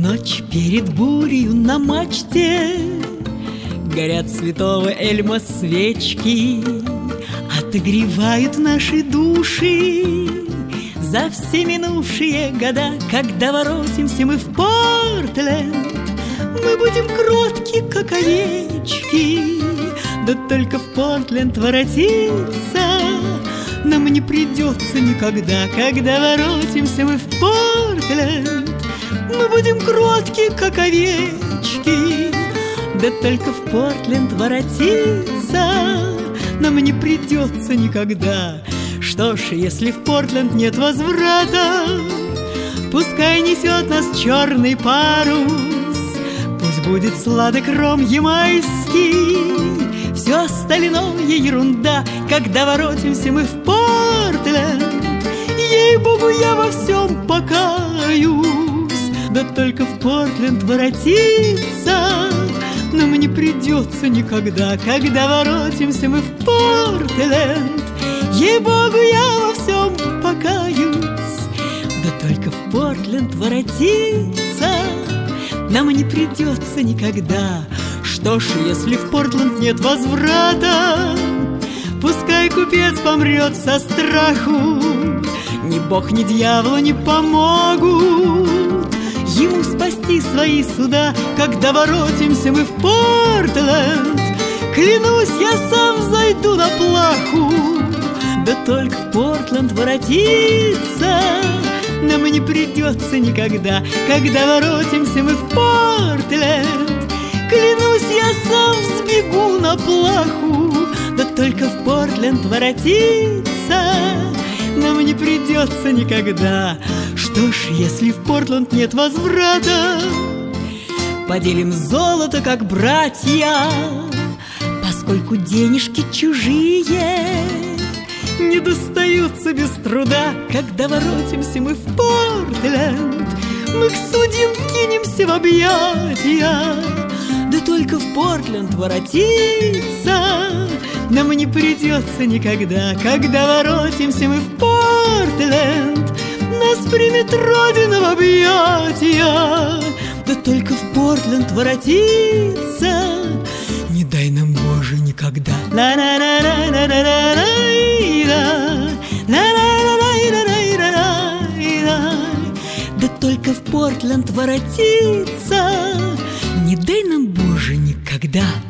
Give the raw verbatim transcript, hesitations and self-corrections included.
ночь перед бурею на мачте горят святого Эльма свечки, отогревают наши души за все минувшие года. Когда воротимся мы в Портленд, мы будем кротки, как овечки. Да только в Портленд воротиться нам не придется никогда. Когда воротимся мы в Портленд, мы будем кротки, как овечки. Да только в Портленд воротиться нам не придется никогда. Что ж, если в Портленд нет возврата, пускай несет нас черный парус, пусть будет сладок ром ямайский, все остальное ерунда. Когда воротимся мы в Портленд, ей-богу, я во всем покаюсь. Да только в Портленд воротиться нам не придется никогда. Когда воротимся мы в Портленд, ей-богу, я во всем покаюсь. Да только в Портленд воротиться нам не придется никогда. Что ж, если в Портленд нет возврата, пускай купец помрет со страху. Ни бог, ни дьявол не помогут ему спасти свои суда. Когда воротимся мы в Портленд, клянусь, я сам зайду на плаху. Да только в Портленд воротиться нам не придется никогда. Когда воротимся мы в Портленд, клянусь, я сам сбегу на плаху. Да только в Портленд воротиться нам не придется никогда. Что ж, если в Портленд нет возврата, поделим золото, как братья, поскольку денежки чужие не достаются без труда. Когда воротимся мы в Портленд, мы к судьям кинемся в объятия. Да только в Портленд воротиться нам не придется никогда. Когда воротимся мы в Портленд, нас примет Родина в объятия. Да только в Портленд воротиться не дай нам, Боже, никогда. Да только в Портленд воротиться не дай нам, Боже, никогда.